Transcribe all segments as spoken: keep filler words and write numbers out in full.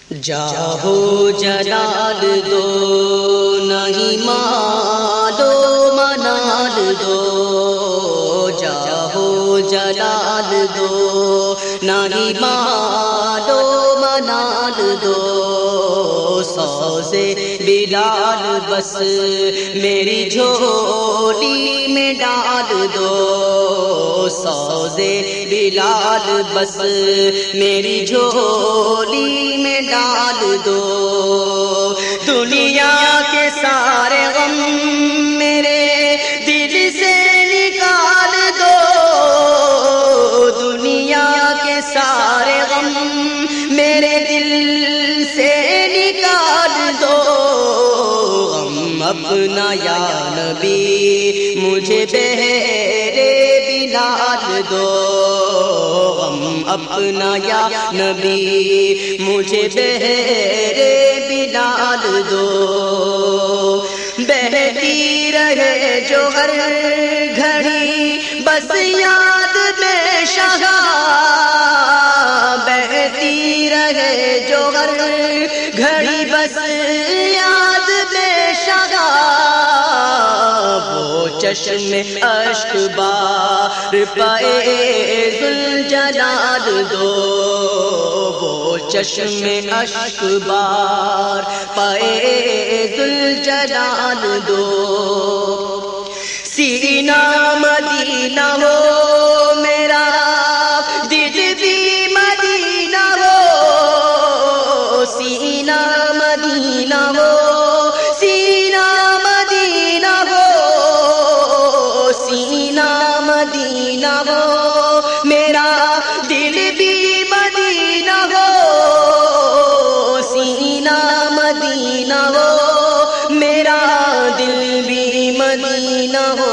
جاہو جلال دو نہیں مالو منال دو، جاہو جلال دو نہیں مالو منال دو، سوزے بلال بس میری جھولی میں ڈال دو، سوزے بلال بس میری جھولی میں ڈال دو، دنیا کے سارے غم میرے دل سے نکال دو، دنیا کے سارے غم میرے دل سے نکال دو، غم اپنا یا نبی مجھے بہرے بلال دو، غم اپنا یا نبی مجھے بہرے بلال دو، بہتی رہے جو ہر گھڑی بس یاد میں شہا، بہتی رہے جو ہر گھڑی بس یاد میں شہا، وہ چشم اشک بار پائے ذوالجلال دو، وہ چشم اشک بار پائے ذوالجلال دو، سینہ مدینہ ہو میرا دل بھی مدینہ ہو، سینہ مدینہ ہو، سینہ مدینہ ہو، سینہ مدینہ ہو، میرا دل بھی مدینہ ہو، سینہ مدینہ ہو، میرا دل بھی مدینہ ہو،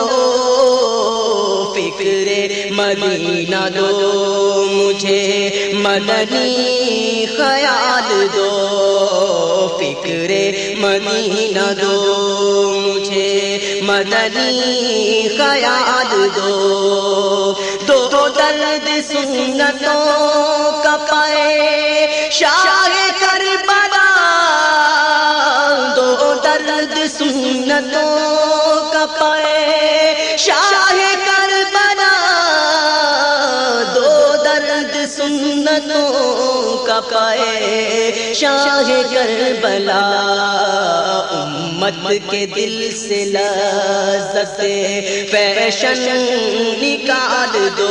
فکر مدینہ دو مجھے مدنی خیال دو، فکر مدینہ دو مجھے مدنی خیال دو، دو درد سنتوں کا پائے شاہ کربلا، دو درد سنتوں کا پائے شاہ کربلا، دو درد سنتوں کا پائے شاہ کربلا، امت کے دل سے لذت فیشن نکال دو،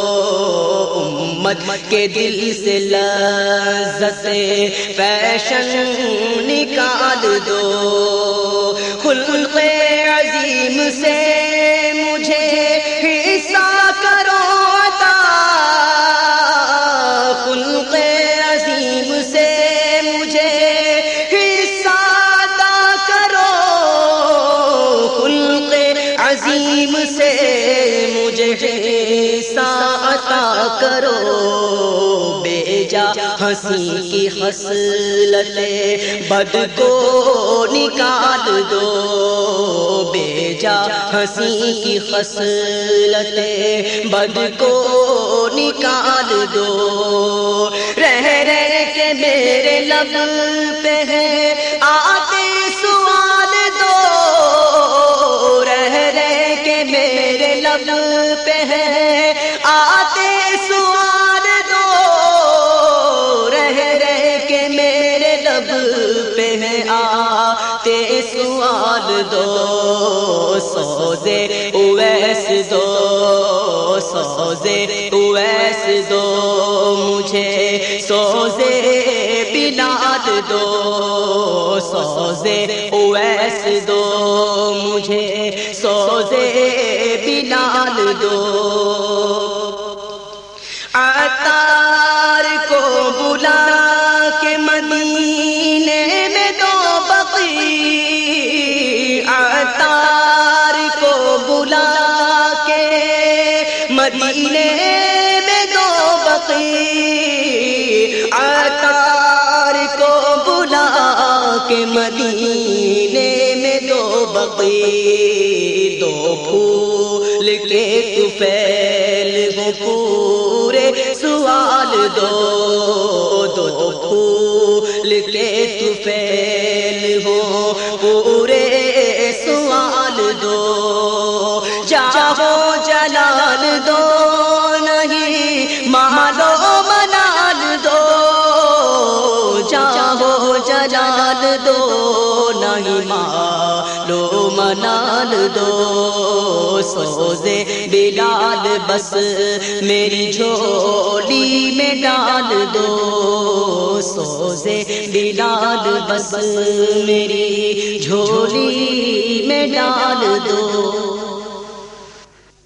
امت کے دل سے لذت فیشن نکال دو، خلق عظیم سے مجھے حصہ کرو عطا، خلق عظیم سے مجھے حصہ عطا کرو، خلق عظیم سے مجھے حصہ عطا کرو، بیجا ہنسی کی خصلت بد کو نکال دو، بیجا ہنسی کی خصلت بد کو نکال دو، رہ رہ کے میرے لب پہ ہے آتے سوال دو، رہ رہ کے میرے لب پہ ہے آتے سوال دو، رہ رہ کے میرے لب پہ ہے آتے سوال دو، سوزے اویس دو، سوزے اویس دو مجھے، سوزے بلال دو، سوزے اویس دو مجھے، سوزے بلال دو، عطار کو بلا کے مدینے میں دو بقی، عطار کو بلا کے مدینے میں دو بقی، عطار کو بلا کے مدینے میں دو بقی، دو پھول کے طفیل ہو پورے سوال دو، دو پھول کے طفیل ہو پورے سوال دو چاہو جلال دو نہیں مالو منال دو چاہو جلال دو نہیں مالو منال دو سوزے بلال بس میری جھولی میں ڈال دو سوزے بلال بس میری جھولی میں ڈال دو